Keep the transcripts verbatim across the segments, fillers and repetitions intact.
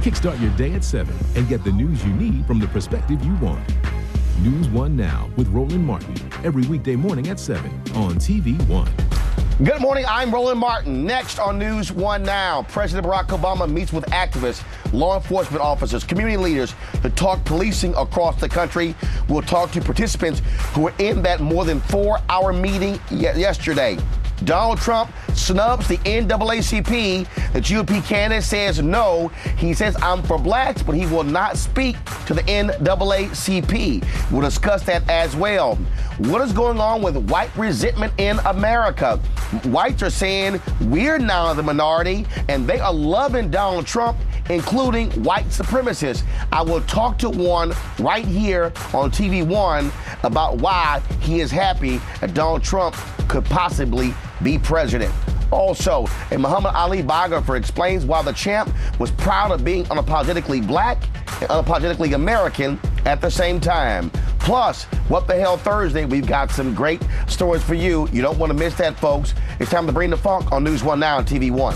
Kickstart your day at seven and get the news you need from the perspective you want. News One Now with Roland Martin, every weekday morning at seven on T V One. Good morning, I'm Roland Martin. Next on News One Now, President Barack Obama meets with activists, law enforcement officers, community leaders to talk policing across the country. We'll talk to participants who were in that more than four-hour meeting yesterday. Donald Trump snubs the N double A C P. The G O P candidate says no. He says, I'm for blacks, but he will not speak to the N double A C P. We'll discuss that as well. What is going on with white resentment in America? Whites are saying we're now the minority, and they are loving Donald Trump, including white supremacists. I will talk to one right here on T V One about why he is happy that Donald Trump could possibly be president. Also, a Muhammad Ali biographer explains why the champ was proud of being unapologetically black and unapologetically American at the same time. Plus, What the Hell Thursday, we've got some great stories for you. You don't want to miss that, folks. It's time to bring the funk on News One Now on T V One.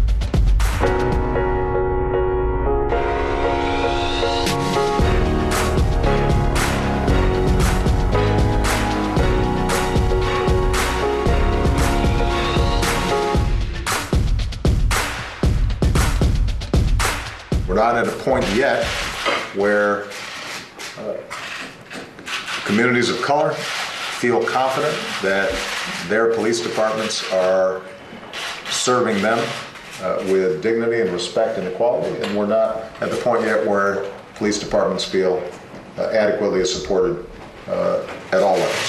We're not at a point yet where uh, communities of color feel confident that their police departments are serving them uh, with dignity and respect and equality, and we're not at the point yet where police departments feel uh, adequately supported uh, at all levels.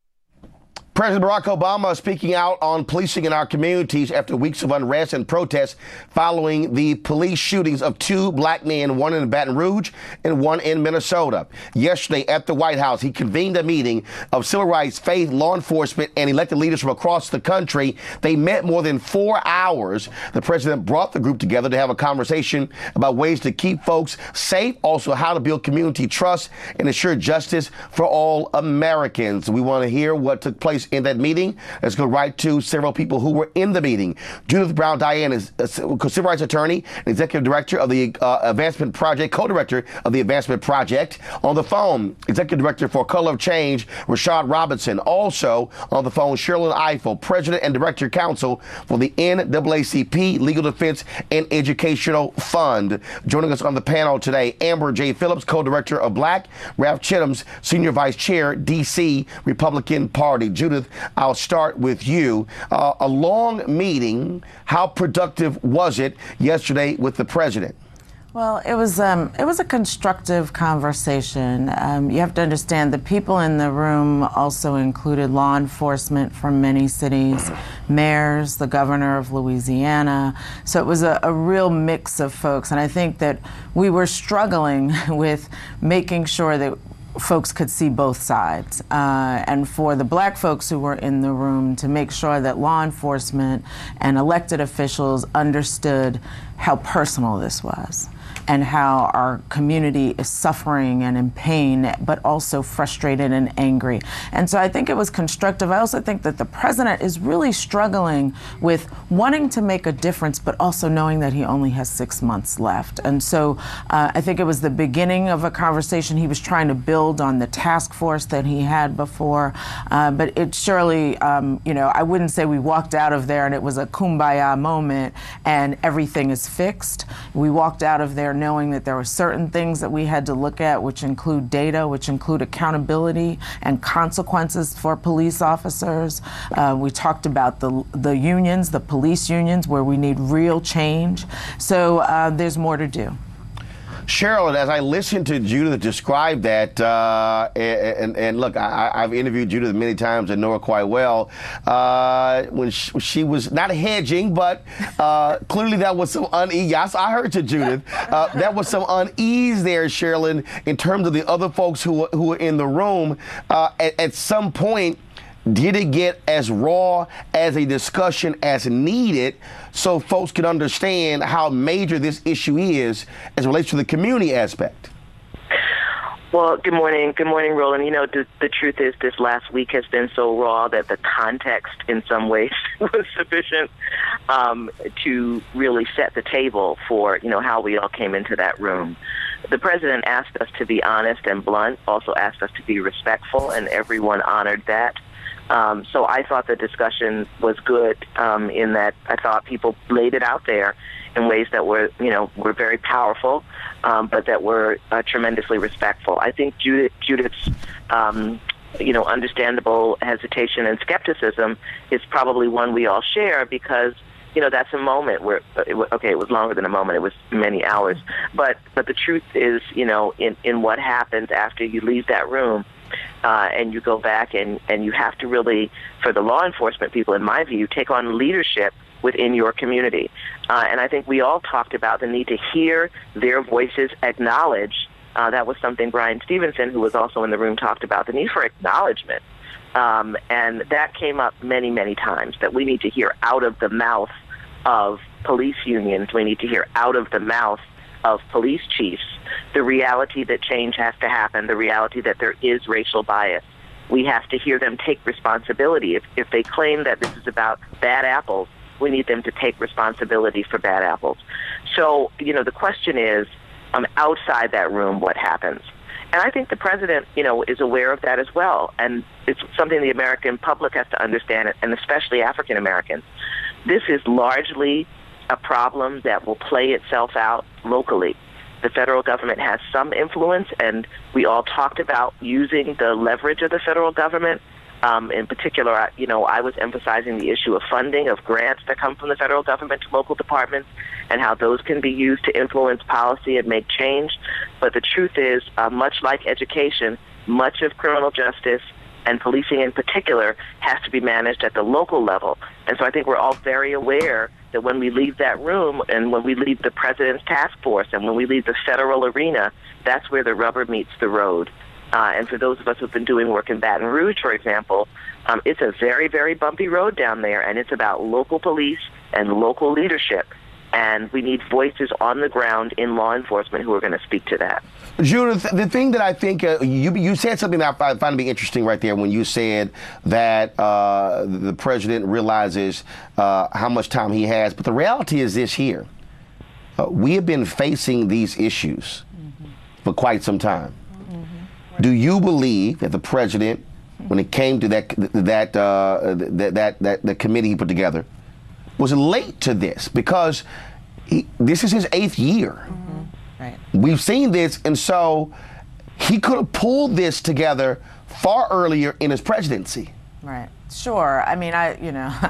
President Barack Obama speaking out on policing in our communities after weeks of unrest and protests following the police shootings of two black men, one in Baton Rouge and one in Minnesota. Yesterday at the White House, he convened a meeting of civil rights, faith, law enforcement, and elected leaders from across the country. They met more than four hours. The president brought the group together to have a conversation about ways to keep folks safe, also how to build community trust and ensure justice for all Americans. We want to hear what took place in that meeting. Let's go right to several people who were in the meeting. Judith Brown Diane is a civil rights attorney and executive director of the uh, Advancement Project, co-director of the Advancement Project. On the phone, executive director for Color of Change, Rashad Robinson. Also on the phone, Sherlyn Eiffel, president and director counsel for the N double A C P Legal Defense and Educational Fund. Joining us on the panel today, Amber J. Phillips, co-director of Black, Ralph Chittum's senior vice chair, D C Republican Party. Judith, I'll start with you. Uh, a long meeting. How productive was it yesterday with the president? Well, it was um, it was a constructive conversation. Um, you have to understand the people in the room also included law enforcement from many cities, mayors, the governor of Louisiana. So it was a, a real mix of folks. And I think that we were struggling with making sure that folks could see both sides. Uh, and for the black folks who were in the room to make sure that law enforcement and elected officials understood how personal this was and how our community is suffering and in pain, but also frustrated and angry. And so I think it was constructive. I also think that the president is really struggling with wanting to make a difference, but also knowing that he only has six months left. And so uh, I think it was the beginning of a conversation. He was trying to build on the task force that he had before. Uh, but it surely, um, you know, I wouldn't say we walked out of there and it was a kumbaya moment and everything is fixed. We walked out of there knowing that there were certain things that we had to look at, which include data, which include accountability and consequences for police officers. Uh, we talked about the the unions, the police unions, where we need real change. So uh, there's more to do. Sherlyn, as I listened to Judith describe that, uh, and, and look, I, I've interviewed Judith many times and know her quite well. Uh, when she, she was not hedging, but uh, clearly that was some unease. Yes, I heard you, Judith. Uh, that was some unease there, Sherlyn, in terms of the other folks who, who were in the room. Uh, at, at some point, did it get as raw as a discussion as needed so folks could understand how major this issue is as it relates to the community aspect? Well, good morning. Good morning, Roland. You know, the, the truth is this last week has been so raw that the context in some ways was sufficient um, to really set the table for, you know, how we all came into that room. The president asked us to be honest and blunt, also asked us to be respectful, and everyone honored that. Um, so I thought the discussion was good um, in that I thought people laid it out there in ways that were, you know, were very powerful, um, but that were uh, tremendously respectful. I think Judith, Judith's, um, you know, understandable hesitation and skepticism is probably one we all share because, you know, that's a moment where, it, okay, it was longer than a moment, it was many hours. But but the truth is, you know, in, in what happens after you leave that room, Uh, and you go back and, and you have to really, for the law enforcement people, in my view, take on leadership within your community. Uh, and I think we all talked about the need to hear their voices acknowledged. Uh, that was something Brian Stevenson, who was also in the room, talked about, the need for acknowledgement. Um, and that came up many, many times, that we need to hear out of the mouth of police unions. We need to hear out of the mouth of police chiefs the reality that change has to happen, the reality that there is racial bias. We have to hear them take responsibility. If, if they claim that this is about bad apples, we need them to take responsibility for bad apples. So, you know, the question is, um, outside that room, what happens? And I think the president, you know, is aware of that as well. And it's something the American public has to understand, and especially African Americans. This is largely a problem that will play itself out locally. The federal government has some influence, and we all talked about using the leverage of the federal government. Um, in particular, you know, I was emphasizing the issue of funding, of grants that come from the federal government to local departments, and how those can be used to influence policy and make change. But the truth is, uh, much like education, much of criminal justice and policing in particular has to be managed at the local level. And so I think we're all very aware that when we leave that room and when we leave the president's task force and when we leave the federal arena, that's where the rubber meets the road. Uh, and for those of us who've been doing work in Baton Rouge, for example, um, it's a very, very bumpy road down there, and it's about local police and local leadership. And we need voices on the ground in law enforcement who are going to speak to that. Judith, the thing that I think, uh, you you said something that I find to be interesting right there when you said that uh, the president realizes uh, how much time he has. But the reality is this here. Uh, we have been facing these issues mm-hmm. for quite some time. Mm-hmm. Right. Do you believe that the president, when it came to that that uh, that, that that the committee he put together, was late to this? Because he, this is his eighth year. Mm-hmm. Right. We've seen this, and so he could have pulled this together far earlier in his presidency. Right. Sure. I mean, I, you know,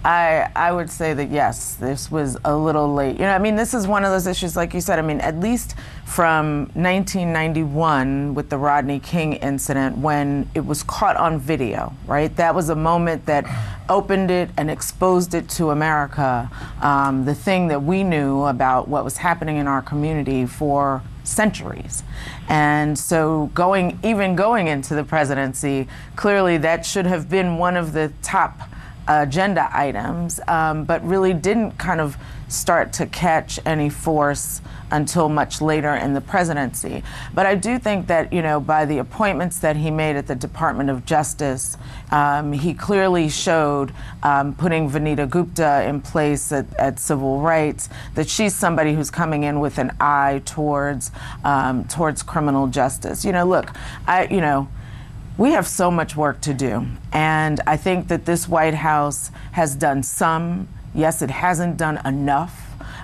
I I would say that, yes, this was a little late. You know, I mean, this is one of those issues, like you said, I mean, at least from nineteen ninety-one with the Rodney King incident, when it was caught on video, right? That was a moment that opened it and exposed it to America, um, the thing that we knew about what was happening in our community for centuries. And so going, even going into the presidency, clearly that should have been one of the top agenda items, um, but really didn't kind of start to catch any force until much later in the presidency. But I do think that, you know, by the appointments that he made at the Department of Justice, um, he clearly showed, um, putting Vanita Gupta in place at, at Civil Rights, that she's somebody who's coming in with an eye towards um, towards criminal justice. You know, look, I, you know, we have so much work to do, and I think that this White House has done some. Yes, it hasn't done enough.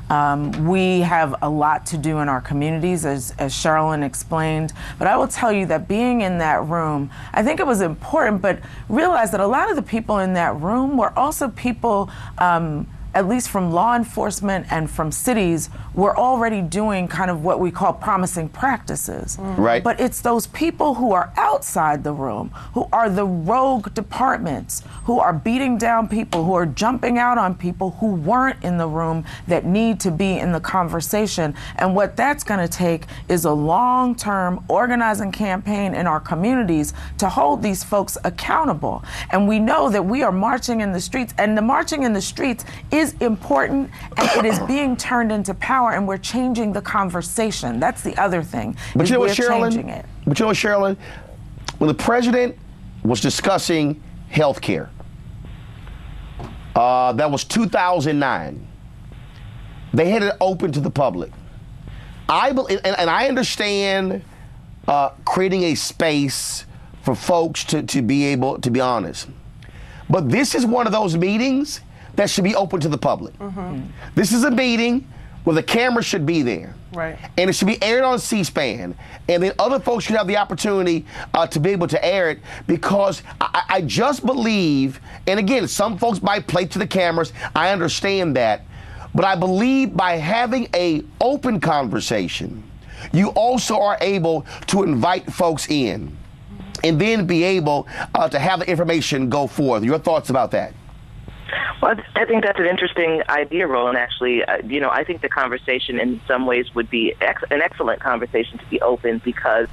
Um, we have a lot to do in our communities, as, as Sherilyn explained. But I will tell you that being in that room, I think it was important, but realize that a lot of the people in that room were also people, um, at least from law enforcement and from cities, were already doing kind of what we call promising practices. Mm. Right. But it's those people who are outside the room, who are the rogue departments, who are beating down people, who are jumping out on people who weren't in the room, that need to be in the conversation. And what that's gonna take is a long-term organizing campaign in our communities to hold these folks accountable. And we know that we are marching in the streets, and the marching in the streets is is important, and it is being turned into power, and we're changing the conversation. That's the other thing. But you know what, Sherilyn? Sherilyn? But you know what, Sherilyn? When the president was discussing health care, uh, that was two thousand nine. They had it open to the public. I believe, and, and I understand uh, creating a space for folks to, to be able to be honest. But this is one of those meetings that should be open to the public. Mm-hmm. This is a meeting where the camera should be there. Right. And it should be aired on C-SPAN. And then other folks should have the opportunity uh, to be able to air it, because I, I just believe, and again, some folks might play to the cameras. I understand that. But I believe by having a open conversation, you also are able to invite folks in and then be able uh, to have the information go forth. Your thoughts about that? Well, I think that's an interesting idea, Roland, actually. Uh, you know, I think the conversation in some ways would be ex- an excellent conversation to be open, because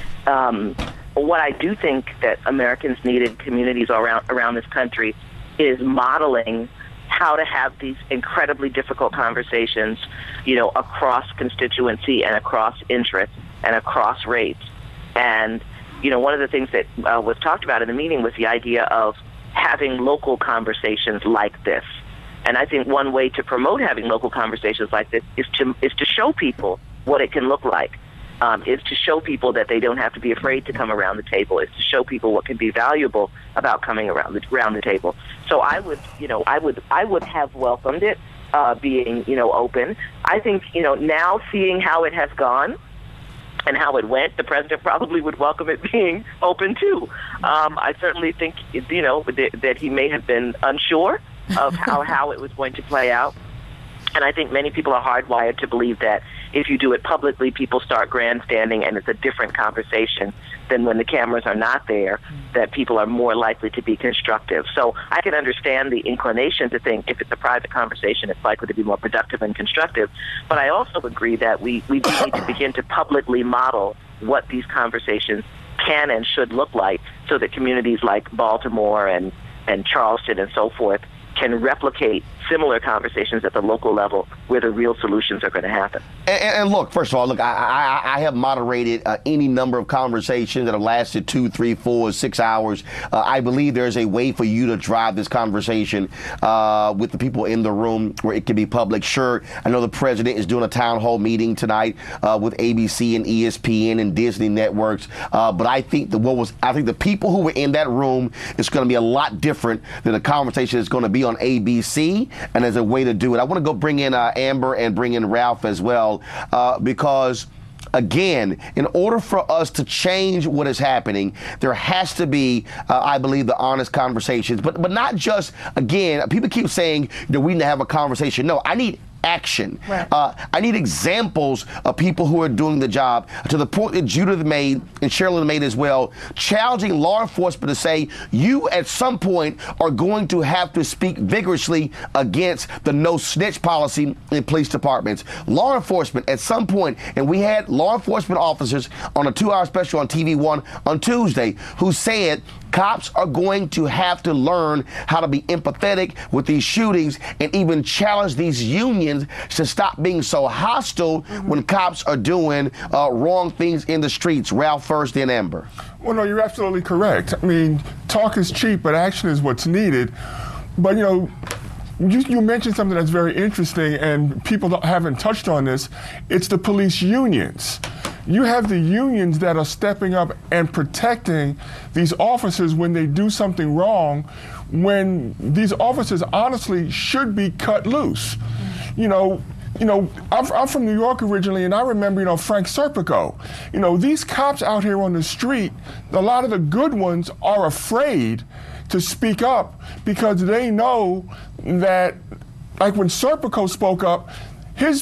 um, what I do think that Americans need in communities around, around this country is modeling how to have these incredibly difficult conversations, you know, across constituency and across interests and across race. And, you know, one of the things that uh, was talked about in the meeting was the idea of having local conversations like this. And I think one way to promote having local conversations like this is to is to show people what it can look like, um, is to show people that they don't have to be afraid to come around the table, is to show people what can be valuable about coming around the, around the table. So I would, you know, I would I would have welcomed it uh, being, you know, open. I think, you know, now seeing how it has gone and how it went, the president probably would welcome it being open too. Um, I certainly think, you know, that, that he may have been unsure of how, how it was going to play out. And I think many people are hardwired to believe that if you do it publicly, people start grandstanding, and it's a different conversation than when the cameras are not there, that people are more likely to be constructive. So I can understand the inclination to think if it's a private conversation, it's likely to be more productive and constructive. But I also agree that we, we do need to begin to publicly model what these conversations can and should look like, so that communities like Baltimore and, and Charleston and so forth can replicate similar conversations at the local level where the real solutions are going to happen. And, and look, first of all, look, I, I, I have moderated uh, any number of conversations that have lasted two, three, four, six hours. Uh, I believe there's a way for you to drive this conversation uh, with the people in the room where it can be public. Sure, I know the president is doing a town hall meeting tonight uh, with A B C and E S P N and Disney networks. Uh, but I think the what was I think the people who were in that room is going to be a lot different than the conversation that's going to be on A B C. And as a way to do it, I want to go bring in uh, Amber and bring in Ralph as well, uh, because, again, in order for us to change what is happening, there has to be, uh, I believe, the honest conversations. But but not just, again, people keep saying that we need to have a conversation. No, I need action. Right. Uh, I need examples of people who are doing the job, to the point that Judith made and Sherilyn made as well, challenging law enforcement to say, you at some point are going to have to speak vigorously against the no snitch policy in police departments. Law enforcement at some point, and we had law enforcement officers on a two-hour special on T V one on Tuesday who said cops are going to have to learn how to be empathetic with these shootings and even challenge these unions to stop being so hostile mm-hmm. when cops are doing uh, wrong things in the streets. Ralph first, then Amber. Well, no, you're absolutely correct. I mean, talk is cheap, but action is what's needed. But, you know, you, you mentioned something that's very interesting, and people don't, haven't touched on this. It's the police unions. You have the unions that are stepping up and protecting these officers when they do something wrong, when these officers honestly should be cut loose. You know, you know, I'm, I'm from New York originally, and I remember, you know, Frank Serpico. You know, these cops out here on the street, a lot of the good ones are afraid to speak up because they know that, like when Serpico spoke up, his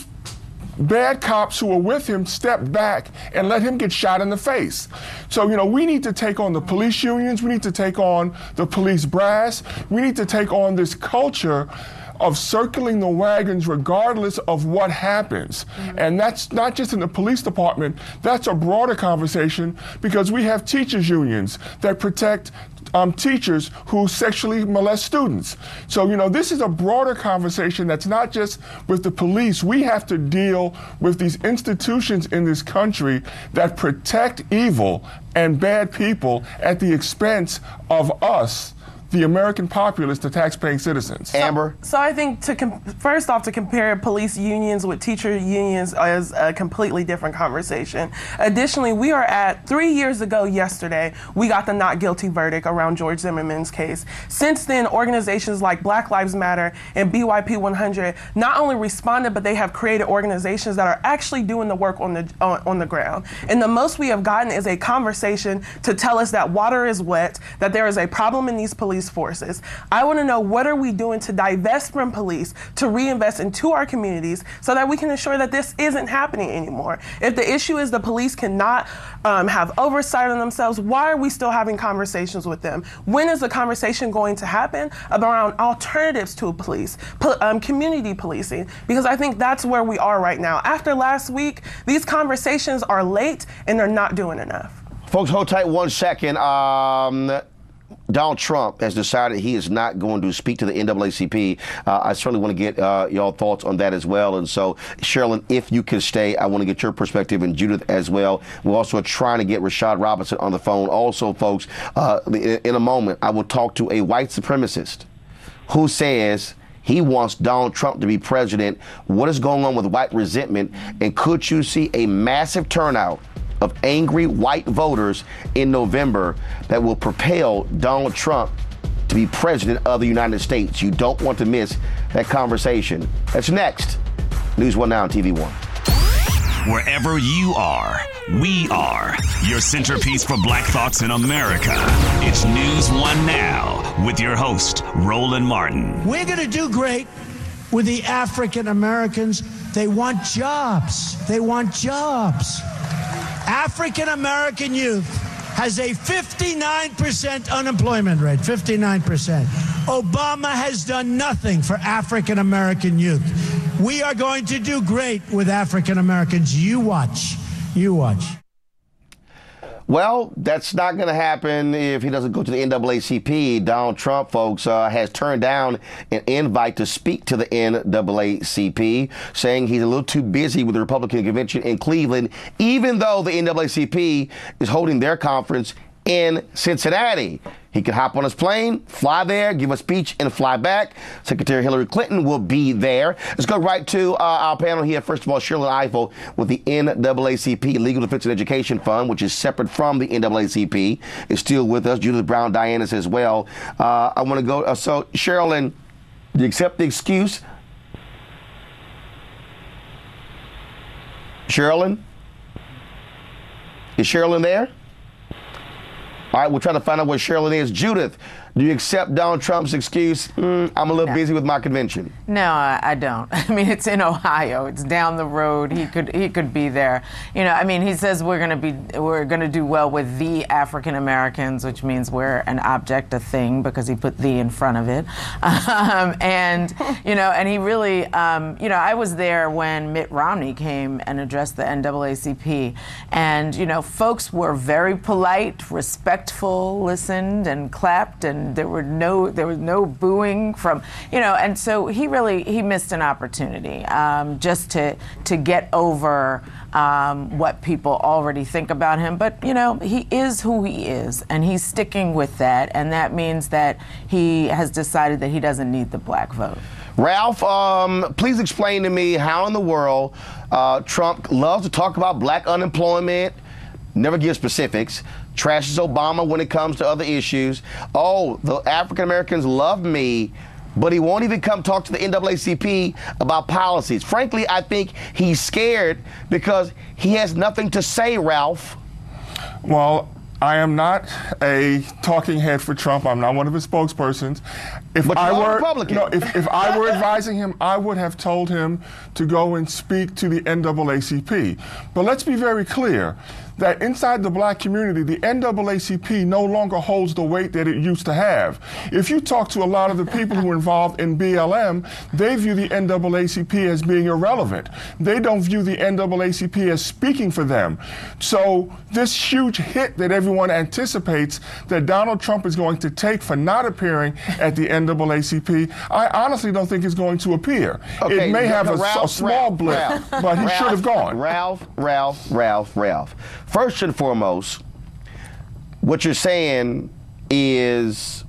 bad cops who were with him stepped back and let him get shot in the face. So, you know, we need to take on the police unions. We need to take on the police brass. We need to take on this culture of circling the wagons regardless of what happens. Mm-hmm. And that's not just in the police department, that's a broader conversation because we have teachers unions that protect Um, teachers who sexually molest students. So, you know, this is a broader conversation that's not just with the police. We have to deal with these institutions in this country that protect evil and bad people at the expense of us, the American populace, the taxpaying citizens. Amber? So, so I think to com- first off, to compare police unions with teacher unions is a completely different conversation. Additionally, we are at three years ago yesterday, we got the not guilty verdict around George Zimmerman's case. Since then, organizations like Black Lives Matter and B Y P one hundred not only responded, but they have created organizations that are actually doing the work on the on, on the ground. And the most we have gotten is a conversation to tell us that water is wet, that there is a problem in these police forces. I want to know, what are we doing to divest from police, to reinvest into our communities so that we can ensure that this isn't happening anymore? If the issue is the police cannot um, have oversight on themselves, why are we still having conversations with them? When is the conversation going to happen around alternatives to police, po- um, community policing? Because I think that's where we are right now. After last week, these conversations are late and they're not doing enough. Folks, hold tight one second. Um, Donald Trump has decided he is not going to speak to the N double A C P. Uh, I certainly want to get uh, y'all thoughts on that as well. And so, Sherilyn, if you can stay, I want to get your perspective, and Judith as well. We're also trying to get Rashad Robinson on the phone. Also, folks, uh, in a moment, I will talk to a white supremacist who says he wants Donald Trump to be president. What is going on with white resentment? And could you see a massive turnout of angry white voters in November that will propel Donald Trump to be president of the United States? You don't want to miss that conversation. That's next. News One Now on T V One. Wherever you are, we are your centerpiece for Black thoughts in America. It's News One Now with your host, Roland Martin. We're going to do great with the African Americans. They want jobs. They want jobs. African American youth has a fifty-nine percent unemployment rate, fifty-nine percent. Obama has done nothing for African American youth. We are going to do great with African Americans. You watch. You watch. Well, that's not going to happen if he doesn't go to the N double A C P. Donald Trump, folks, uh, has turned down an invite to speak to the N double A C P, saying he's a little too busy with the Republican convention in Cleveland, even though the N double A C P is holding their conference in Cincinnati. He could hop on his plane, fly there, give a speech, and fly back. Secretary Hillary Clinton will be there. Let's go right to uh, our panel here. First of all, Sherilyn Ifill with the N double A C P Legal Defense and Education Fund, which is separate from the N double A C P, is still with us. Judith Brown Dianis as well. Uh, I want to go. Uh, so, Sherilyn, do you accept the excuse? Sherilyn? Is Sherilyn there? All right, we'll try to find out what Sherilyn is. Judith, do you accept Donald Trump's excuse? Mm, I'm a little no. busy with my convention. No, I, I don't. I mean, it's in Ohio. It's down the road. He could he could be there. You know, I mean, he says we're going to be we're going to do well with the African Americans, which means we're an object, a thing, because he put the in front of it. Um, and you know, and he really, um, you know, I was there when Mitt Romney came and addressed the N double A C P, and you know, folks were very polite, respectful, listened and clapped, and there were no there was no booing from, you know, and so he really he missed an opportunity um, just to to get over um, what people already think about him. But you know, he is who he is, and he's sticking with that, and that means that he has decided that he doesn't need the black vote. Ralph, um, please explain to me how in the world uh, Trump loves to talk about black unemployment, never give specifics, trashes Obama when it comes to other issues. Oh, the African Americans love me, but he won't even come talk to the N double A C P about policies. Frankly, I think he's scared because he has nothing to say, Ralph. Well, I am not a talking head for Trump. I'm not one of his spokespersons. If But I you're a were Republican. No, if, if I were advising him, I would have told him to go and speak to the N double A C P. But let's be very clear that inside the black community, the N double A C P no longer holds the weight that it used to have. If you talk to a lot of the people who are involved in B L M, they view the N double A C P as being irrelevant. They don't view the N double A C P as speaking for them. So this huge hit that everyone anticipates that Donald Trump is going to take for not appearing at the N double A C P, I honestly don't think is going to appear. Okay, it may have a, Ralph, a small Ralph, blip, Ralph, but he Ralph, should have gone. Ralph, Ralph, Ralph, Ralph. First and foremost, what you're saying is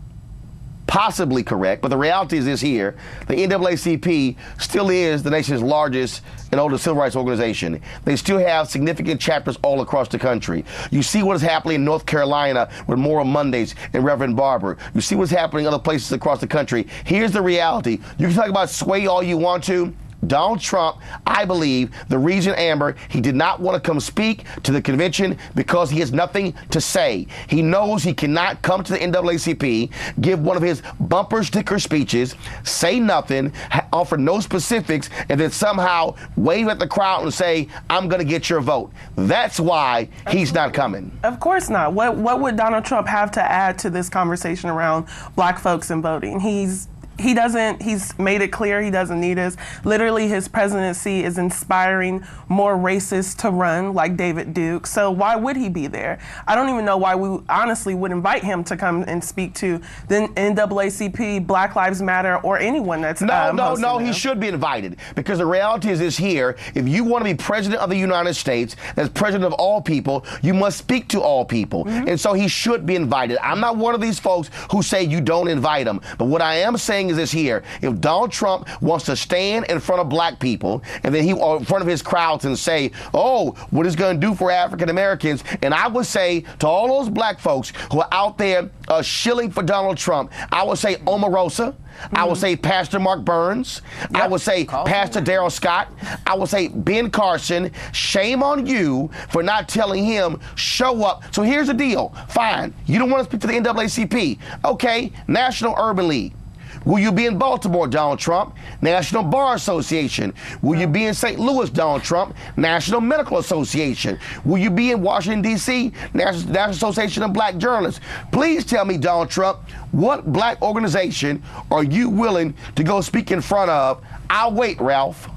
possibly correct, but the reality is this here. The N double A C P still is the nation's largest and oldest civil rights organization. They still have significant chapters all across the country. You see what is happening in North Carolina with Moral Mondays and Reverend Barber. You see what's happening in other places across the country. Here's the reality. You can talk about sway all you want to. Donald Trump, I believe, the reason, Amber, he did not want to come speak to the convention because he has nothing to say. He knows he cannot come to the N double A C P, give one of his bumper sticker speeches, say nothing, offer no specifics, and then somehow wave at the crowd and say, I'm going to get your vote. That's why he's not coming. Of course not. What, what would Donald Trump have to add to this conversation around black folks and voting? He's He doesn't, he's made it clear he doesn't need us. Literally, his presidency is inspiring more racists to run, like David Duke. So why would he be there? I don't even know why we honestly would invite him to come and speak to the N double A C P, Black Lives Matter, or anyone that's No, um, no, no, him. he should be invited. Because the reality is this here, if you want to be president of the United States, as president of all people, you must speak to all people. Mm-hmm. And so he should be invited. I'm not one of these folks who say you don't invite him. But what I am saying is this here. If Donald Trump wants to stand in front of black people and then he or in front of his crowds and say, oh, what is going to do for African Americans, and I would say to all those black folks who are out there uh, shilling for Donald Trump, I would say Omarosa. Mm-hmm. I would say Pastor Mark Burns. Yep. I would say Call Pastor Darrell Scott. I would say Ben Carson. Shame on you for not telling him, show up. So here's the deal. Fine. You don't want to speak to the N double A C P. Okay. National Urban League. Will you be in Baltimore, Donald Trump? National Bar Association. Will you be in Saint Louis, Donald Trump? National Medical Association. Will you be in Washington, D C? National, National Association of Black Journalists. Please tell me, Donald Trump, what black organization are you willing to go speak in front of? I'll wait, Ralph.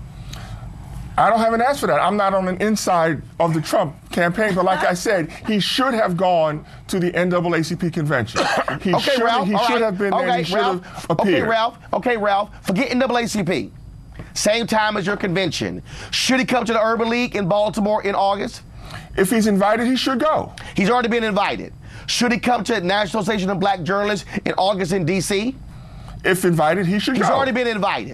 I don't have an answer for that. I'm not on the inside of the Trump campaign, but like I said, he should have gone to the N double A C P convention. He okay, should, Ralph, he should right. have been okay, there. He should Ralph, have appeared. Okay, Ralph. Okay, Ralph. Forget N double A C P. Same time as your convention. Should he come to the Urban League in Baltimore in August? If he's invited, he should go. He's already been invited. Should he come to the National Association of Black Journalists in August in D C? If invited, he should He's go. He's already been invited.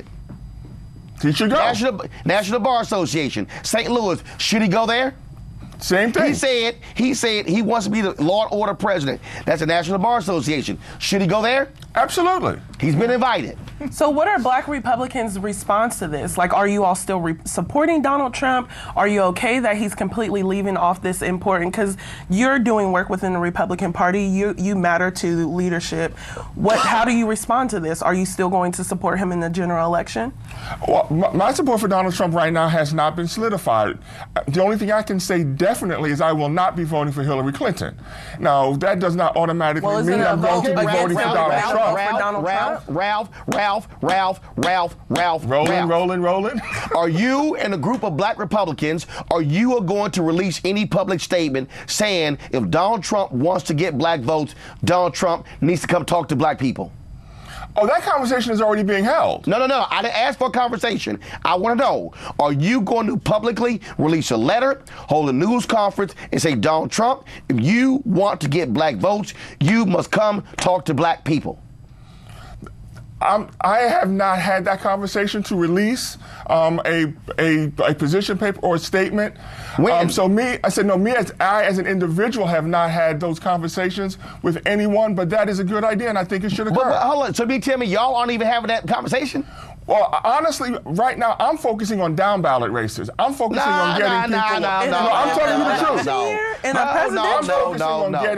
He should go. National, National Bar Association, Saint Louis. Should he go there? Same thing. He said he said he wants to be the law and order president. That's the National Bar Association. Should he go there? Absolutely. He's been invited. So what are black Republicans' response to this? Like, are you all still re- supporting Donald Trump? Are you okay that he's completely leaving off this important? Because you're doing work within the Republican Party. You you matter to leadership. What? How do you respond to this? Are you still going to support him in the general election? Well, my, my support for Donald Trump right now has not been solidified. The only thing I can say definitely is I will not be voting for Hillary Clinton. Now, that does not automatically well, mean I'm going to be voting for Donald Ralph, Trump. Ralph, Donald Ralph, Trump? Ralph, Ralph, Ralph, Ralph, Ralph, Rolling, Ralph. rolling, rolling. Are you and a group of black Republicans, are you going to release any public statement saying if Donald Trump wants to get black votes, Donald Trump needs to come talk to black people? Oh, that conversation is already being held. No, no, no. I didn't ask for a conversation. I want to know, are you going to publicly release a letter, hold a news conference, and say, Donald Trump, if you want to get black votes, you must come talk to black people? Um, I have not had that conversation to release um, a, a a position paper or a statement. When? Um, so me, I said no. Me as I as an individual have not had those conversations with anyone. But that is a good idea, and I think it should occur. But, but hold on. So you tell me y'all aren't even having that conversation? Well, honestly, right now I'm focusing on down ballot races. I'm focusing nah, on getting nah, people. nah, nah, no, nah, I'm telling you the nah, truth. no. In no, a presidential, no, I'm focusing no, on no. getting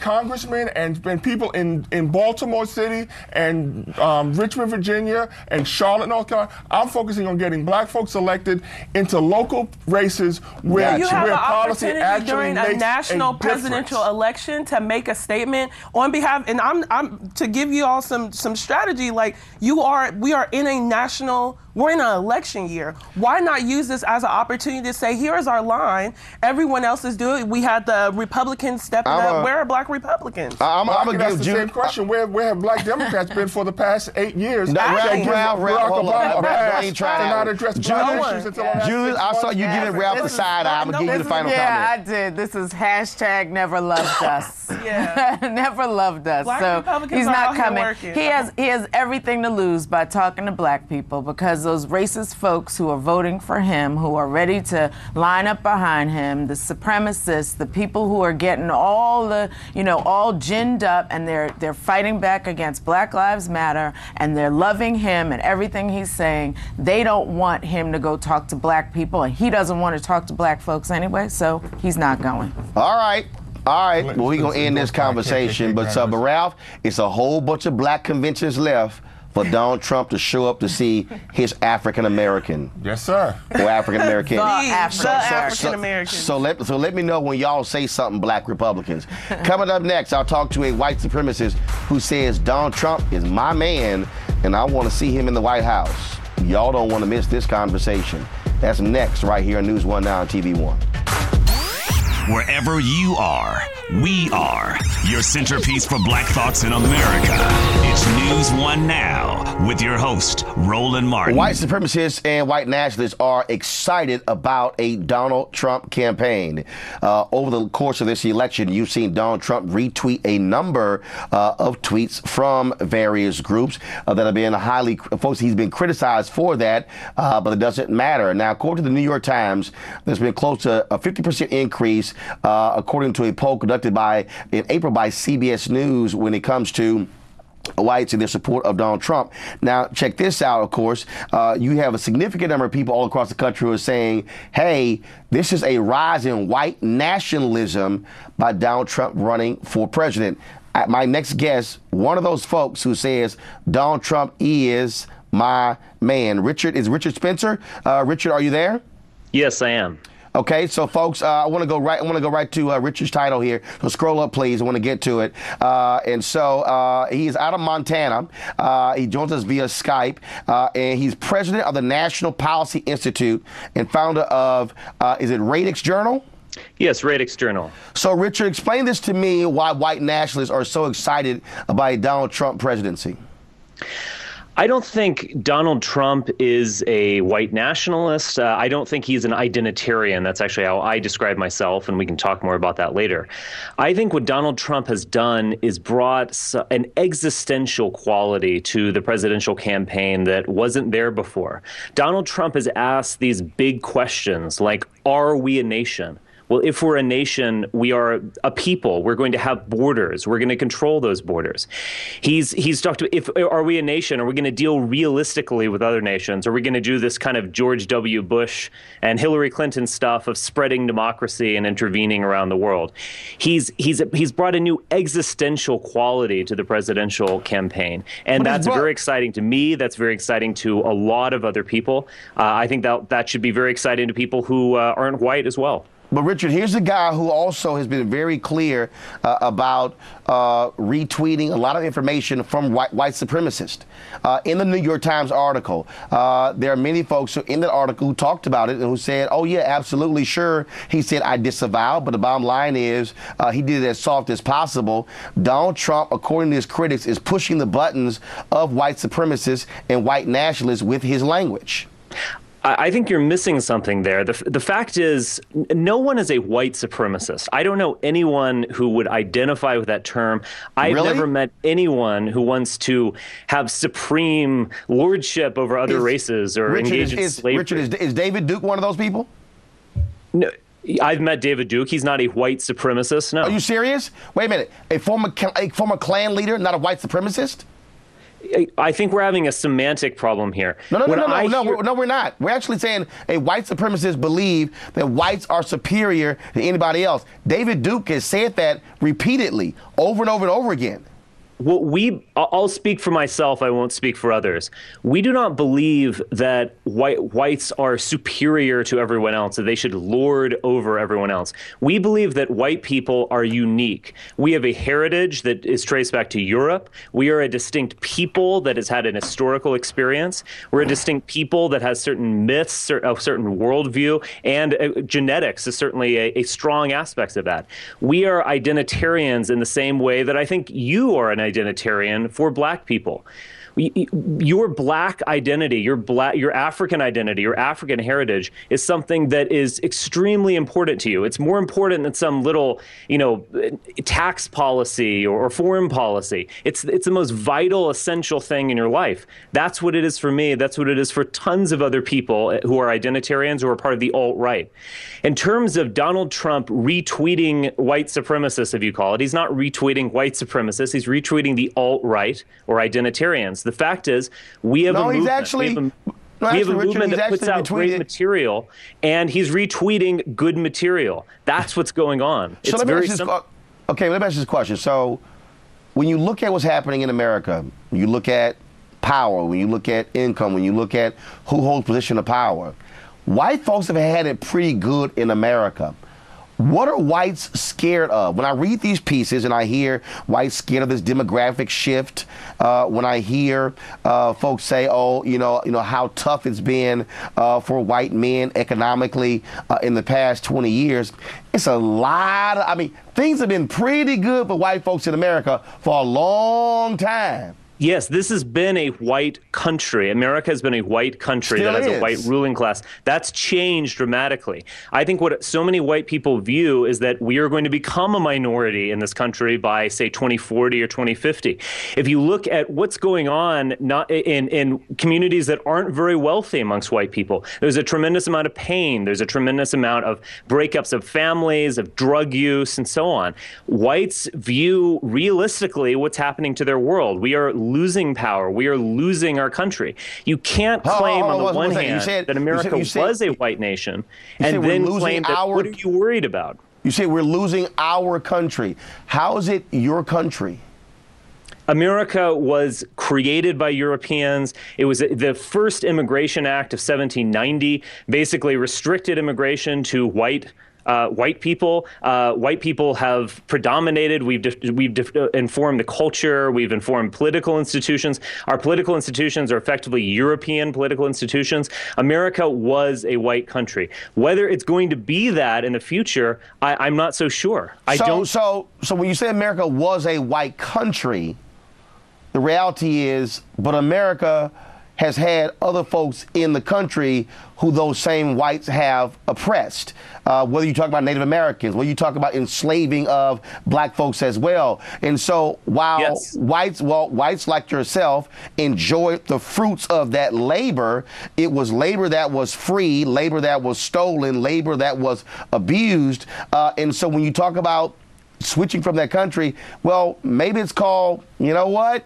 congressmen and, and people in, in Baltimore City and um, Richmond, Virginia, and Charlotte, North Carolina. I'm focusing on getting black folks elected into local races where, you have where an policy opportunity actually during makes a national a difference. presidential election to make a statement on behalf, and I'm, I'm to give you all some some strategy. Like you are, we are in a national. We're in an election year. Why not use this as an opportunity to say, here is our line. Everyone else is doing it. We had the Republicans stepping I'm up. a, Where are black Republicans? I'm, well, I'm going going to to give give the Jude. same question. Where, where have black Democrats been for the past eight years? No, Ralph, They give Ralph, Barack Ralph, hold on. Obama a Ralph, pass ain't to trying. not address Jude, black Jude, issues until the last Jude, six I saw months. you giving Ralph the side eye. I'm going to give you the final yeah, comment. I did. This is hashtag never loved us. Yeah. Never loved us. Black so Republicans he's are not out here coming. working. He has he has everything to lose by talking to black people because those racist folks who are voting for him, who are ready to line up behind him, the supremacists, the people who are getting all the, you know, all ginned up and they're they're fighting back against Black Lives Matter and they're loving him and everything he's saying. They don't want him to go talk to black people and he doesn't want to talk to black folks anyway, so he's not going. All right. All right. Well, we're going to end this conversation. But, uh, but Ralph, it's a whole bunch of black conventions left for Donald Trump to show up to see his African American. Yes, sir. Or African American. The, African- the so- African American. So let so let me know when y'all say something, black Republicans. Coming up next, I'll talk to a white supremacist who says Donald Trump is my man and I want to see him in the White House. Y'all don't want to miss this conversation. That's next right here on News One Now on T V One. Wherever you are, we are your centerpiece for Black Thoughts in America. It's News One Now with your host, Roland Martin. White supremacists and white nationalists are excited about a Donald Trump campaign. Uh, over the course of this election, you've seen Donald Trump retweet a number uh, of tweets from various groups uh, that have been highly, folks, he's been criticized for that, uh, but it doesn't matter. Now, according to the New York Times, there's been close to a fifty percent increase Uh, according to a poll conducted by in April by C B S News when it comes to whites in their support of Donald Trump. Now, check this out, of course. Uh, you have a significant number of people all across the country who are saying, hey, this is a rise in white nationalism by Donald Trump running for president. At my next guest, one of those folks who says Donald Trump is my man. Richard, is Richard Spencer. Uh, Richard, are you there? Yes, I am. Okay, so folks, uh, I want to go right. I want to go right to uh, Richard's title here. So scroll up, please. I want to get to it. Uh, and so uh, he is out of Montana. Uh, he joins us via Skype, uh, and he's president of the National Policy Institute and founder of uh, is it Radix Journal? Yes, Radix Journal. So, Richard, explain this to me: why white nationalists are so excited about a Donald Trump presidency. I don't think Donald Trump is a white nationalist. Uh, I don't think he's an identitarian. That's actually how I describe myself, and we can talk more about that later. I think what Donald Trump has done is brought an existential quality to the presidential campaign that wasn't there before. Donald Trump has asked these big questions like, are we a nation? Well, if we're a nation, we are a people. We're going to have borders. We're going to control those borders. He's he's talked about, if are we a nation? Are we going to deal realistically with other nations? Are we going to do this kind of George W. Bush and Hillary Clinton stuff of spreading democracy and intervening around the world? He's he's he's brought a new existential quality to the presidential campaign, and But that's brought- very exciting to me. That's very exciting to a lot of other people. Uh, I think that that should be very exciting to people who uh, aren't white as well. But, Richard, here's a guy who also has been very clear uh, about uh, retweeting a lot of information from white, white supremacists. Uh, in the New York Times article, uh, there are many folks who, in that article who talked about it and who said, oh, yeah, absolutely, sure. He said, I disavow. But the bottom line is uh, he did it as soft as possible. Donald Trump, according to his critics, is pushing the buttons of white supremacists and white nationalists with his language. I think you're missing something there. The, the fact is, no one is a white supremacist. I don't know anyone who would identify with that term. I've Really? never met anyone who wants to have supreme lordship over other Is- races or Richard, engage is, in is, slavery. Richard, is, is David Duke one of those people? No, I've met David Duke. He's not a white supremacist. No. Are you serious? Wait a minute. A former a former Klan leader, not a white supremacist? I think we're having a semantic problem here. No, no, no, When no, no, I no, hear- we're, no, we're not. We're actually saying a white supremacist believe that whites are superior to anybody else. David Duke has said that repeatedly, over and over and over again. Well, we, I'll speak for myself. I won't speak for others. We do not believe that white whites are superior to everyone else, that they should lord over everyone else. We believe that white people are unique. We have a heritage that is traced back to Europe. We are a distinct people that has had an historical experience. We're a distinct people that has certain myths, a certain worldview, and uh, genetics is certainly a, a strong aspect of that. We are identitarians in the same way that I think you are an identitarian for black people. Your black identity, your black, your African identity, your African heritage is something that is extremely important to you. It's more important than some little, you know, tax policy or, or foreign policy. It's it's the most vital, essential thing in your life. That's what it is for me. That's what it is for tons of other people who are identitarians or are part of the alt-right. In terms of Donald Trump retweeting white supremacists, if you call it, he's not retweeting white supremacists. He's retweeting the alt-right or identitarians. The fact is, we have No, a he's movement. actually- we have a, No, we actually, have a Richard, movement he's that puts actually out great retweeted- material, and he's retweeting good material. That's what's going on. So It's let me very ask you this, simple. okay, let me ask you this question. So when you look at what's happening in America, you look at power, when you look at income, when you look at who holds position of power, white folks have had it pretty good in America. What are whites scared of? When I read these pieces and I hear whites scared of this demographic shift, uh, when I hear uh, folks say, "Oh, you know, you know how tough it's been uh, for white men economically uh, in the past twenty years," it's a lot of. I mean, things have been pretty good for white folks in America for a long time. Yes, this has been a white country. America has been a white country Still that has is. a white ruling class. That's changed dramatically. I think what so many white people view is that we are going to become a minority in this country by, say, twenty forty or twenty fifty. If you look at what's going on not in, in communities that aren't very wealthy amongst white people, there's a tremendous amount of pain. There's a tremendous amount of breakups of families, of drug use, and so on. Whites view realistically what's happening to their world. We are losing power. We are losing our country. You can't Oh, claim oh, on the one one second. You hand said- that you America said- you said- was a white nation you said and we're then losing claim that, our- what are you worried about? You say we're losing our country. How is it your country? America was created by Europeans. It was the first Immigration Act of seventeen ninety, basically restricted immigration to white Uh, white people. Uh, white people have predominated. We've def- we've def- informed the culture. We've informed political institutions. Our political institutions are effectively European political institutions. America was a white country. Whether it's going to be that in the future, I, I'm not so sure. I so, don't. So, so when you say America was a white country, the reality is, but America has had other folks in the country who those same whites have oppressed. Uh, whether you talk about Native Americans, whether you talk about enslaving of black folks as well. And so while Yes. whites, well, whites like yourself enjoyed the fruits of that labor, it was labor that was free, labor that was stolen, labor that was abused. Uh, and so when you talk about switching from that country, well, maybe it's called, you know what?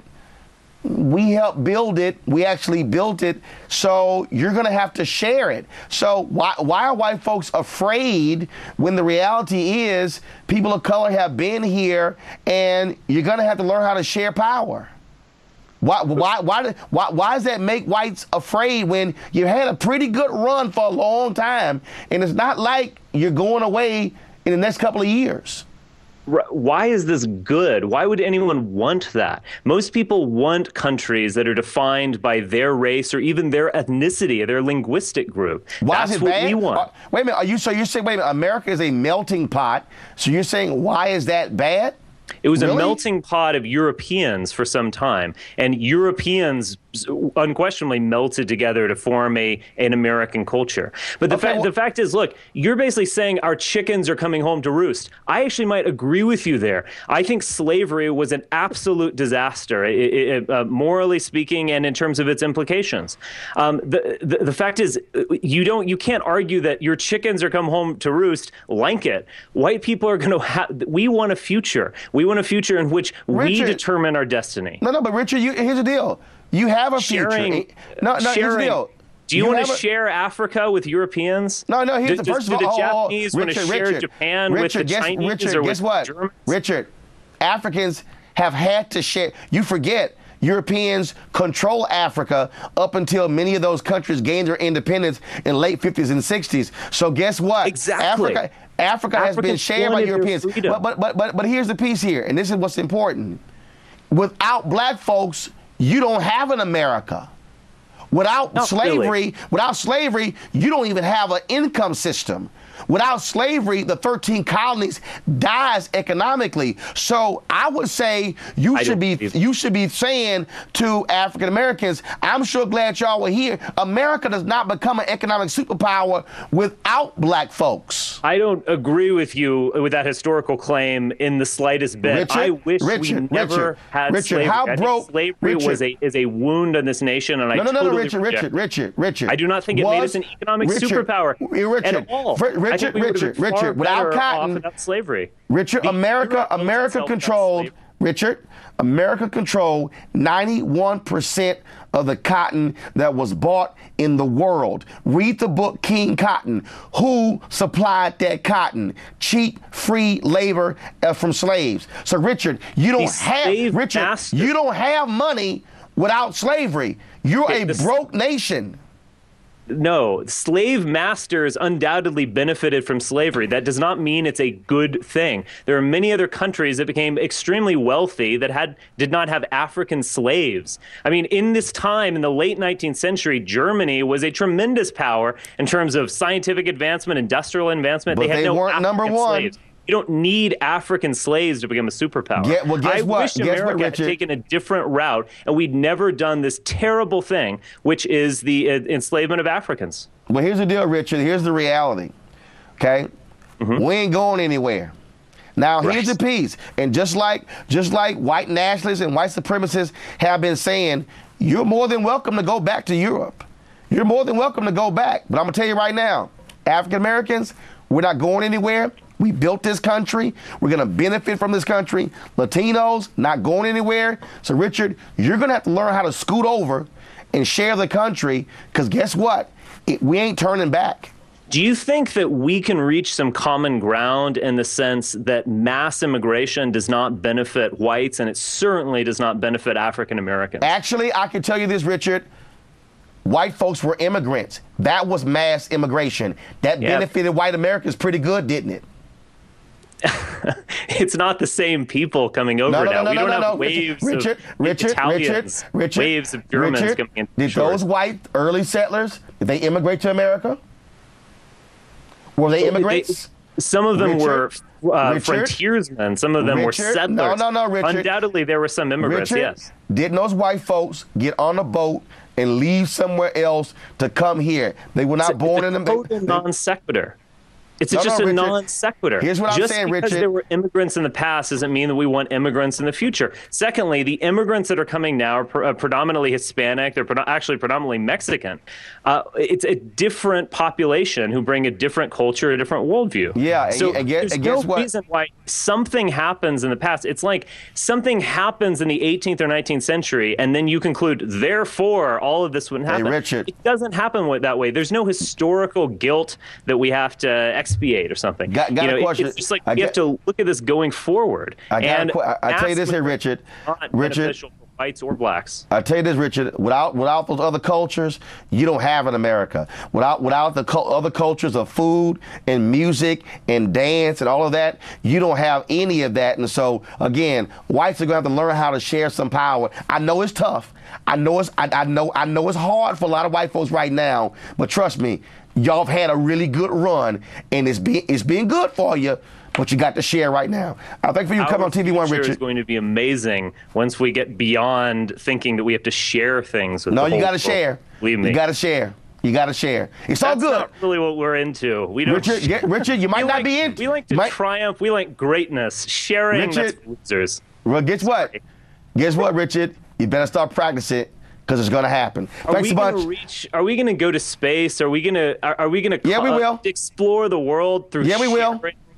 We helped build it. We actually built it. So you're going to have to share it. So why, why are white folks afraid when the reality is people of color have been here and you're going to have to learn how to share power? Why, why, why, why, why does that make whites afraid when you had a pretty good run for a long time and it's not like you're going away in the next couple of years? Why is this good? Why would anyone want that? Most people want countries that are defined by their race or even their ethnicity or their linguistic group. Why That's is it what bad? we want. Uh, wait a minute. Are you so you're saying wait a minute? America is a melting pot. So you're saying why is that bad? It was Really? a melting pot of Europeans for some time, and Europeans unquestionably melted together to form a an American culture. But the, Okay, fact well- the fact is, look, you're basically saying our chickens are coming home to roost. I actually might agree with you there. I think slavery was an absolute disaster, it, it, uh, morally speaking, and in terms of its implications. Um, the, the the fact is, you don't you can't argue that your chickens are come home to roost. Like it, white people are going to have. We want a future. We want a future in which Richard, we determine our destiny. No, no, but Richard, you, here's the deal. You have a sharing, future. No, no, sharing, here's the deal. Do you, you want to a, share Africa with Europeans? No, no, here's do, the first do of all. the oh, Japanese oh, want Richard, to share Richard, Japan Richard, with the guess, Chinese Richard, or guess with what? the Germans? Richard, Africans have had to share. You forget. Europeans control Africa up until many of those countries gained their independence in late fifties and sixties. So guess what? Exactly. Africa, Africa has been shared by Europeans. But, but but but but here's the piece here, and this is what's important. Without black folks, you don't have an America. Without Not slavery, really. without slavery, you don't even have an income system. Without slavery, the thirteen colonies dies economically. So I would say you I should be believe. you should be saying to African Americans, I'm sure glad y'all were here. America does not become an economic superpower without black folks. I don't agree with you with that historical claim in the slightest bit. Richard, I wish Richard, we never Richard, had Richard, slavery. how I think broke- slavery Richard- was a is a wound on this nation, and No, I no, no, totally no, Richard, reject Richard, it. Richard, Richard. I do not think it was, made us an economic Richard, superpower Richard, at all. Fr- I think Richard, we would have Richard, been far Richard, without better cotton, off without slavery. Richard, The America, Europe owns America itself without controlled, slavery. Richard, America controlled ninety-one percent of the cotton that was bought in the world. Read the book King Cotton. Who supplied that cotton? Cheap, free labor uh, from slaves. So, Richard, you don't The have, slave Richard, master- you don't have money without slavery. You're Okay, a the s- broke nation. No, slave masters undoubtedly benefited from slavery. That does not mean it's a good thing. There are many other countries that became extremely wealthy that had did not have African slaves. I mean, in this time, in the late nineteenth century, Germany was a tremendous power in terms of scientific advancement, industrial advancement. But they had they no weren't African number one. slaves. You don't need African slaves to become a superpower. Yeah, well, guess I what? wish Guess what, America had Richard? taken a different route, and we'd never done this terrible thing, which is the uh, enslavement of Africans. Well, here's the deal, Richard. Here's the reality. Okay? Mm-hmm. We ain't going anywhere. Now, here's Right. the piece. And just like just like white nationalists and white supremacists have been saying, you're more than welcome to go back to Europe. You're more than welcome to go back. But I'm going to tell you right now, African Americans, we're not going anywhere. We built this country. We're going to benefit from this country. Latinos, not going anywhere. So, Richard, you're going to have to learn how to scoot over and share the country, because guess what? It, we ain't turning back. Do you think that we can reach some common ground in the sense that mass immigration does not benefit whites, and it certainly does not benefit African Americans? Actually, I can tell you this, Richard. White folks were immigrants. That was mass immigration. That Yeah. benefited white Americans pretty good, didn't it? It's not the same people coming over No, no, now. no, we no, don't no, have no. waves Richard, of Richard, Italians, Richard, Richard, waves of Germans Richard, coming in. Did Sure. those white early settlers, did they immigrate to America? Were they immigrants? They, some of them Richard, were uh, Richard, frontiersmen. Some of them were Richard, settlers. no, no, no, Richard. Undoubtedly, there were some immigrants, Richard, yes. Didn't those white folks get on a boat and leave somewhere else to come here? They were not It's a- born it's in a the... total non sequitur. It's No, just no, a Richard. non sequitur. Here's what I'm just saying, because Richard. there were immigrants in the past doesn't mean that we want immigrants in the future. Secondly, the immigrants that are coming now are pre- uh, predominantly Hispanic. They're pre- actually predominantly Mexican. Uh, it's a different population who bring a different culture, a different worldview. Yeah, and- so and guess- there's and no guess what? reason why something happens in the past. It's like something happens in the eighteenth or nineteenth century, and then you conclude, therefore, all of this wouldn't Hey, happen. Richard. It doesn't happen wa- that way. There's no historical guilt that we have to expiate or something. Got- got you a know, it- question. It's just like I we get- have to look at this going forward. I got a and que- I- I tell you this here, mass Richard. not Richard. beneficial for whites or blacks. I tell you this, Richard. Without without those other cultures, you don't have an America. Without without the co- other cultures of food and music and dance and all of that, you don't have any of that. And so again, whites are going to have to learn how to share some power. I know it's tough. I know it's I, I know I know it's hard for a lot of white folks right now. But trust me, y'all have had a really good run, and it's being it's being good for you. But you got to share right now. I thank for you coming on T V one, Richard. Richard. It's going to be amazing once we get beyond thinking that we have to share things with No, the you whole got to world. share. Believe me. You got to share. You got to share. It's all That's good. not really what we're into. We don't. Richard, get, Richard, you might we not like, be in. We like to might, triumph. We like greatness. Sharing. Richard- That's losers. Well, guess what? Guess what, Richard? You better start practicing because it's going to happen. Are Thanks we a bunch. gonna reach? Are we going to go to space? Are we going to? Are, are we going to? Yeah, we will. Explore the world through. Yeah, we will. sharing?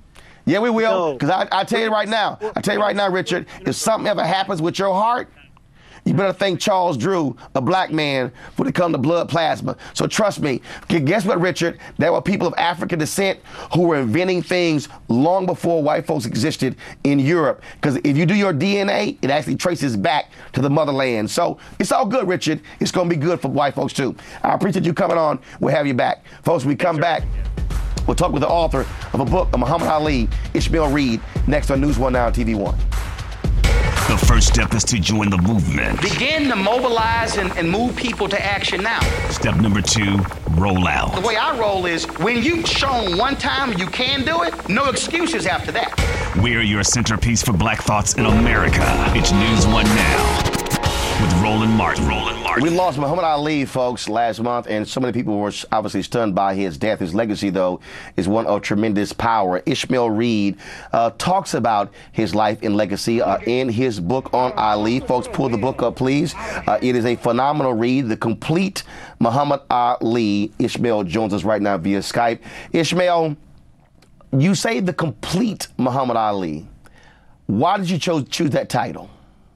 Yeah, we will. No. Because I, I tell you right now, I tell you right now, Richard, if something ever happens with your heart, you better thank Charles Drew, a black man, when it comes to blood plasma. So trust me. Guess what, Richard? There were people of African descent who were inventing things long before white folks existed in Europe. Because if you do your D N A, it actually traces back to the motherland. So it's all good, Richard. It's going to be good for white folks, too. I appreciate you coming on. We'll have you back. Folks, when we come back, we'll talk with the author of a book, Muhammad Ali, Ishmael Reed, next on News One Now on T V One. The first step is to join the movement. Begin to mobilize and, and move people to action now. Step number two, roll out. The way I roll is when you've shown one time you can do it, no excuses after that. We're your centerpiece for Black Thoughts in America. It's News One Now with Roland Martin. Roland Martin. We lost Muhammad Ali, folks, last month, and so many people were obviously stunned by his death. His legacy, though, is one of tremendous power. Ishmael Reed uh, talks about his life and legacy uh, in his book on Ali. Folks, pull the book up, please. Uh, it is a phenomenal read. The complete Muhammad Ali. Ishmael joins us right now via Skype. Ishmael, you say the complete Muhammad Ali. Why did you cho- choose that title?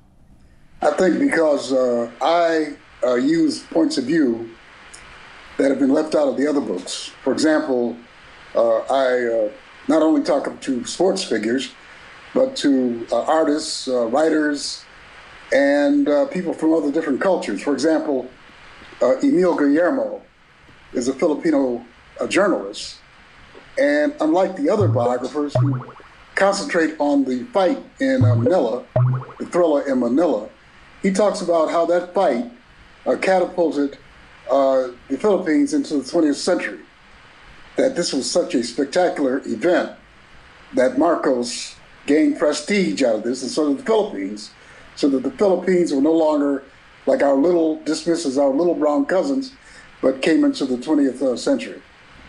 I think because uh, I uh, use points of view that have been left out of the other books. For example, uh, I uh, not only talk to sports figures, but to uh, artists, uh, writers, and uh, people from other different cultures. For example, uh, Emil Guillermo is a Filipino uh, journalist, and unlike the other biographers who concentrate on the fight in uh, Manila, the thriller in Manila, he talks about how that fight uh, catapulted uh, the Philippines into the twentieth century, that this was such a spectacular event that Marcos gained prestige out of this, and so did the Philippines, so that the Philippines were no longer like our little, dismissed as our little brown cousins, but came into the twentieth uh, century.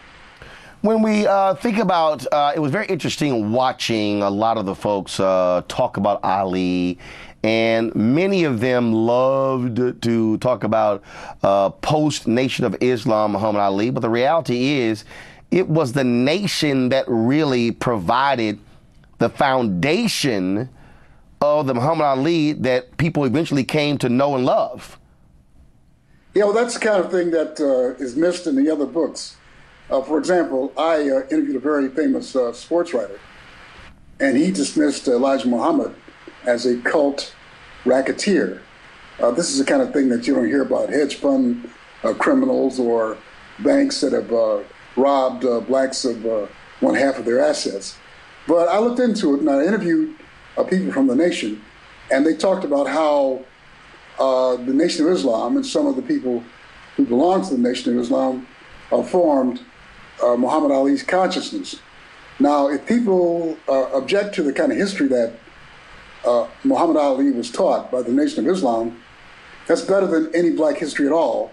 When we uh, think about, uh, it was very interesting watching a lot of the folks uh, talk about Ali, and many of them loved to talk about uh, post-Nation of Islam Muhammad Ali, but the reality is it was the nation that really provided the foundation of the Muhammad Ali that people eventually came to know and love. Yeah, well, that's the kind of thing that uh, is missed in the other books. Uh, for example, I uh, interviewed a very famous uh, sports writer, and he dismissed Elijah Muhammad as a cult racketeer. Uh, this is the kind of thing that you don't hear about hedge fund uh, criminals or banks that have uh, robbed uh, blacks of uh, one half of their assets. But I looked into it, and I interviewed uh, people from the nation, and they talked about how uh, the Nation of Islam and some of the people who belong to the Nation of Islam uh, formed uh, Muhammad Ali's consciousness. Now, if people uh, object to the kind of history that uh, Muhammad Ali was taught by the Nation of Islam, that's better than any black history at all.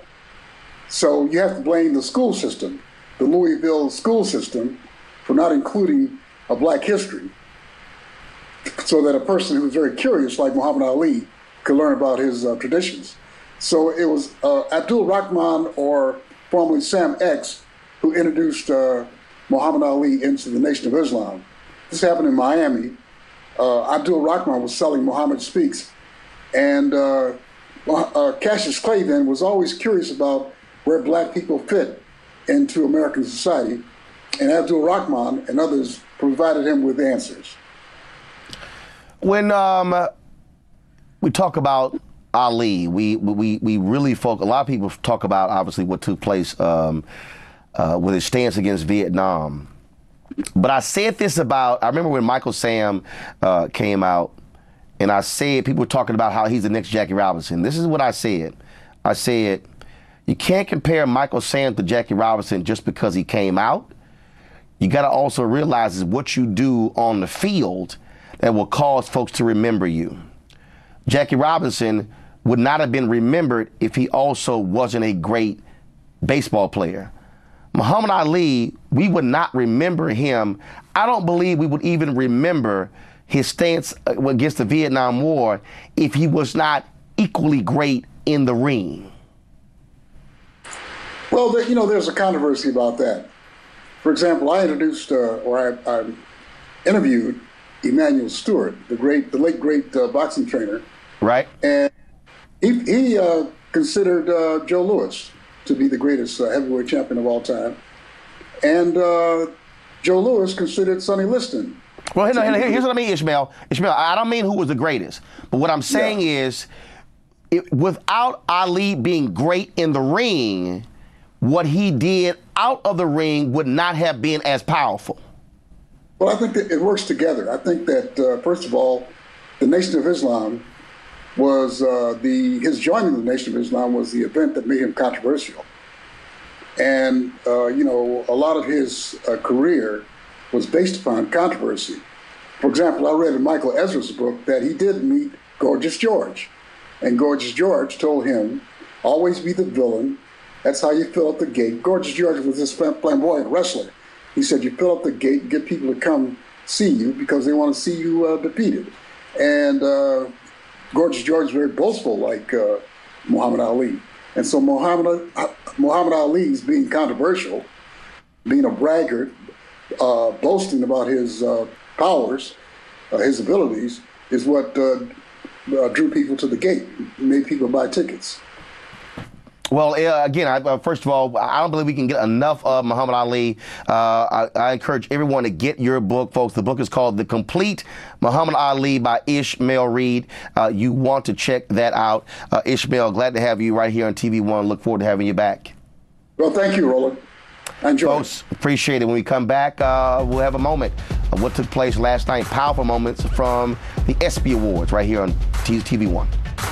So you have to blame the school system, the Louisville school system, for not including a black history, so that a person who's very curious, like Muhammad Ali, could learn about his uh, traditions. So it was uh, Abdul Rahman, or formerly Sam X, who introduced uh, Muhammad Ali into the Nation of Islam. This happened in Miami. Uh, Abdul Rahman was selling Muhammad Speaks, and uh, uh, Cassius Clay then was always curious about where black people fit into American society, and Abdul Rahman and others provided him with answers. When um, we talk about Ali, we we we really focus. A lot of people talk about obviously what took place um, uh, with his stance against Vietnam. But I said this about. I remember when Michael Sam uh, came out, and I said people were talking about how he's the next Jackie Robinson. This is what I said. I said you can't compare Michael Sam to Jackie Robinson just because he came out. You got to also realize is what you do on the field that will cause folks to remember you. Jackie Robinson would not have been remembered if he also wasn't a great baseball player. Muhammad Ali, we would not remember him. I don't believe we would even remember his stance against the Vietnam War if he was not equally great in the ring. Well, there, you know, there's a controversy about that. For example, I introduced, uh, or I, I interviewed Emanuel Stewart, the great, the late great uh, boxing trainer. Right. And he, he uh, considered uh, Joe Louis to be the greatest uh, heavyweight champion of all time. And uh, Joe Louis considered Sonny Liston. Well, here, here, here's what I mean, Ishmael. Ishmael, I don't mean who was the greatest, but what I'm saying yeah. is, it, without Ali being great in the ring, what he did out of the ring would not have been as powerful. Well, I think that it works together. I think that, uh, first of all, the Nation of Islam was uh, the, his joining the Nation of Islam was the event that made him controversial. And, uh, you know, a lot of his uh, career was based upon controversy. For example, I read in Michael Ezra's book that he did meet Gorgeous George. And Gorgeous George told him, always be the villain. That's how you fill up the gate. Gorgeous George was this flamboyant wrestler. He said, you fill up the gate and get people to come see you because they want to see you uh, defeated. And uh, Gorgeous George is very boastful, like uh, Muhammad Ali. And so Muhammad, uh, Muhammad Ali's being controversial, being a braggart, uh, boasting about his uh, powers, uh, his abilities, is what uh, uh, drew people to the gate, made people buy tickets. Well, uh, again, I, uh, first of all, I don't believe we can get enough of Muhammad Ali. Uh, I, I encourage everyone to get your book, folks. The book is called The Complete Muhammad Ali by Ishmael Reed. Uh, you want to check that out. Uh, Ishmael, glad to have you right here on T V One. Look forward to having you back. Well, thank you, Roland. I enjoyed Folks, appreciate it. When we come back, uh, we'll have a moment of what took place last night. Powerful moments from the ESPY Awards right here on T V One.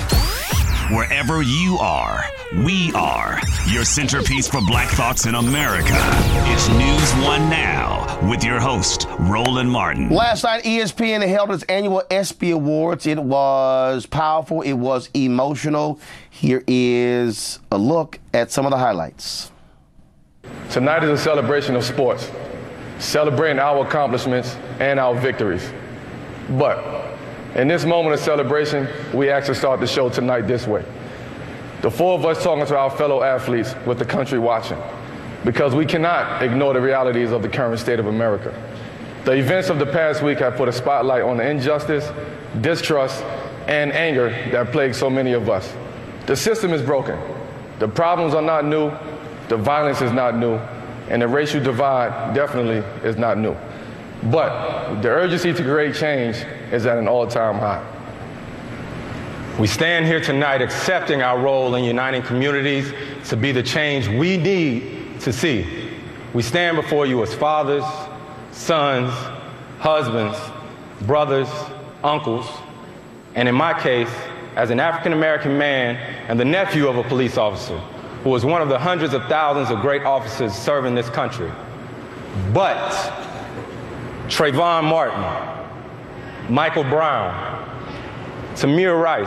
Wherever you are, we are your centerpiece for Black Thoughts in America. It's News One Now with your host, Roland Martin. Last night, E S P N held its annual ESPY Awards. It was powerful. It was emotional. Here is a look at some of the highlights. Tonight is a celebration of sports, celebrating our accomplishments and our victories. But in this moment of celebration, we actually start the show tonight this way. The four of us talking to our fellow athletes with the country watching, because we cannot ignore the realities of the current state of America. The events of the past week have put a spotlight on the injustice, distrust, and anger that plague so many of us. The system is broken. The problems are not new, the violence is not new, and the racial divide definitely is not new. But the urgency to create change is at an all-time high. We stand here tonight accepting our role in uniting communities to be the change we need to see. We stand before you as fathers, sons, husbands, brothers, uncles, and in my case, as an African-American man and the nephew of a police officer who was one of the hundreds of thousands of great officers serving this country. But Trayvon Martin, Michael Brown, Tamir Rice,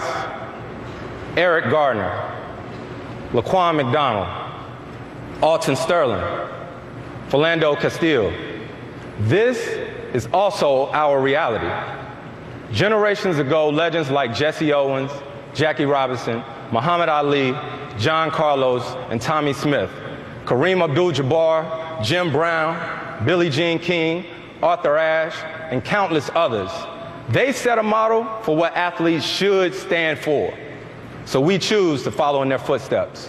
Eric Gardner, Laquan McDonald, Alton Sterling, Philando Castile. This is also our reality. Generations ago, legends like Jesse Owens, Jackie Robinson, Muhammad Ali, John Carlos, and Tommy Smith, Kareem Abdul-Jabbar, Jim Brown, Billie Jean King, Arthur Ashe, and countless others. They set a model for what athletes should stand for. So we choose to follow in their footsteps.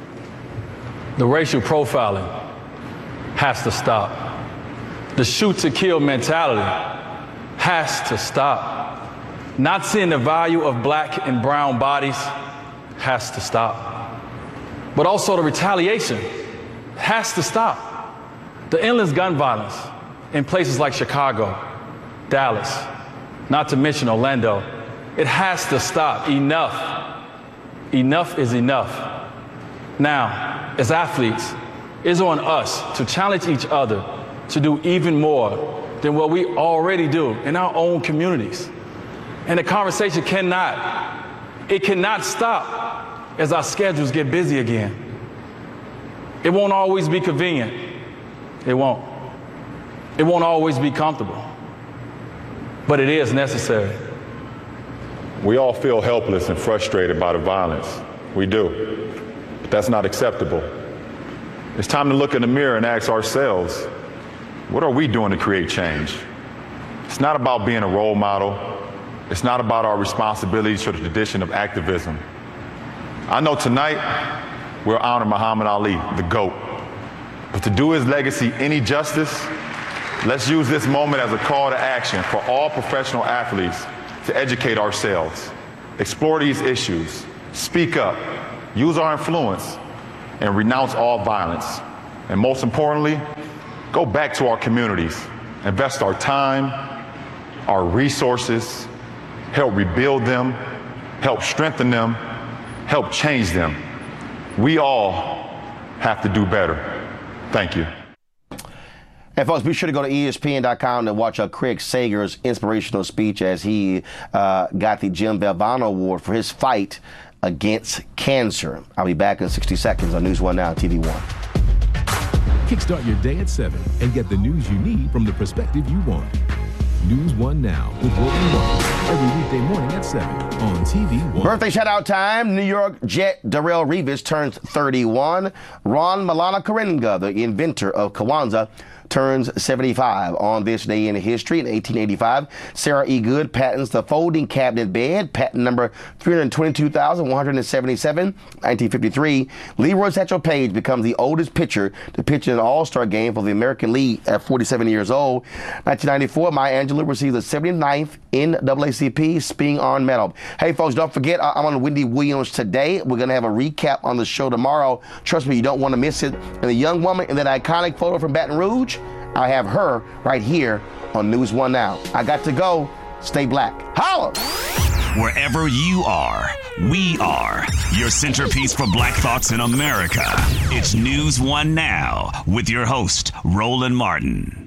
The racial profiling has to stop. The shoot to kill mentality has to stop. Not seeing the value of black and brown bodies has to stop. But also the retaliation has to stop. The endless gun violence in places like Chicago, Dallas, not to mention Orlando, it has to stop. Enough. Enough is enough. Now, as athletes, it's on us to challenge each other to do even more than what we already do in our own communities. And the conversation cannot, it cannot stop as our schedules get busy again. It won't always be convenient. It won't. It won't always be comfortable. But it is necessary. We all feel helpless and frustrated by the violence. We do. But that's not acceptable. It's time to look in the mirror and ask ourselves, what are we doing to create change? It's not about being a role model. It's not about our responsibilities for the tradition of activism. I know tonight we'll honor Muhammad Ali, the GOAT. But to do his legacy any justice, let's use this moment as a call to action for all professional athletes to educate ourselves, explore these issues, speak up, use our influence, and renounce all violence. And most importantly, go back to our communities, invest our time, our resources, help rebuild them, help strengthen them, help change them. We all have to do better. Thank you. And folks, be sure to go to E S P N dot com to watch uh, Craig Sager's inspirational speech as he uh, got the Jim Valvano Award for his fight against cancer. I'll be back in sixty seconds on News One Now, T V One. Kickstart your day at seven and get the news you need from the perspective you want. News One Now with Roland Martin every weekday morning at seven on T V One. Birthday shout-out time. New York Jet Darrell Revis turns thirty-one. Ron Malana-Karenga, the inventor of Kwanzaa, turns seventy-five. On this day in history, in eighteen eighty-five, Sarah E. Good patents the folding cabinet bed, patent number three hundred twenty-two thousand one hundred seventy-seven. nineteen fifty-three, Leroy Satchel Paige becomes the oldest pitcher to pitch in an All-Star game for the American League at forty-seven years old. nineteen ninety-four, Maya Angelou received the seventy-ninth N double A C P Sping Arm Medal. Hey, folks, don't forget, I'm on Wendy Williams today. We're going to have a recap on the show tomorrow. Trust me, you don't want to miss it. And the young woman in that iconic photo from Baton Rouge, I have her right here on News One Now. I got to go. Stay black. Holla! Wherever you are, we are your centerpiece for Black Thoughts in America. It's News One Now with your host, Roland Martin.